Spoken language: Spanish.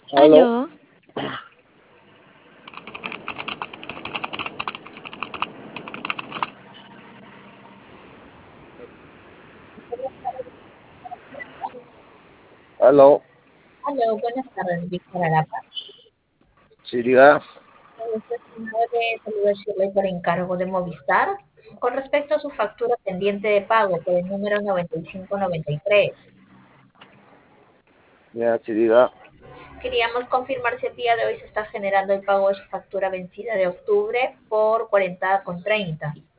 Aló, Aló, aló, Hola, buenas tardes, Víctor Arapa. sí, diga. Este estimado de saluda Shirley por encargo de Movistar con respecto a su factura pendiente de pago por el número 9593. Ya, sí, diga. Queríamos confirmar si el día de hoy se está generando el pago de su factura vencida de octubre por 40,30.